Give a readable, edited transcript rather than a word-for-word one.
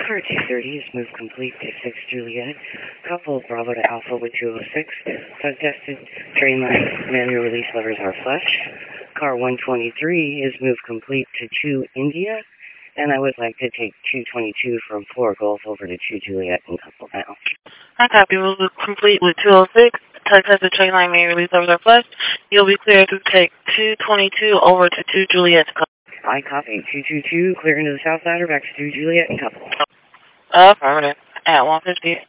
Car 230 is moved complete to 6 Juliet. Couple Bravo to Alpha with 206. Suggested train line manual release levers are flush. Car 123 is moved complete to 2 India. And I would like to take 222 from 4 Golf over to 2 Juliet and couple now. I copy. We'll be complete with 206. Suggested train line manual release levers are flush. You'll be clear to take 222 over to 2 Juliet. I copy. 222, clear into the south ladder, back to 2 Juliet and couple. Affirmative. At 150.